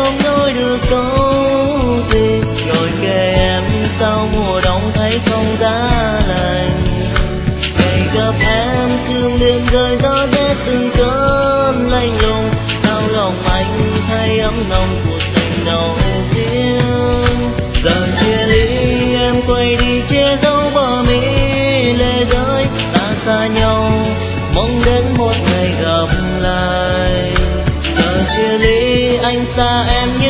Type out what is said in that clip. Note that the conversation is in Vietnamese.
không nói được câu gì, ngồi kề em sau mùa đông thấy không giá lạnh. Ngày gặp em sương đêm rơi gió rét từng cơn lạnh lùng, sao lòng anh thấy ấm nồng cuộc tình đầu tiên. Giờ chia ly em quay đi che dấu bờ mi lệ rơi, ta xa nhau mong đến một ngày gặp lại. Giờ chia ly anh xa em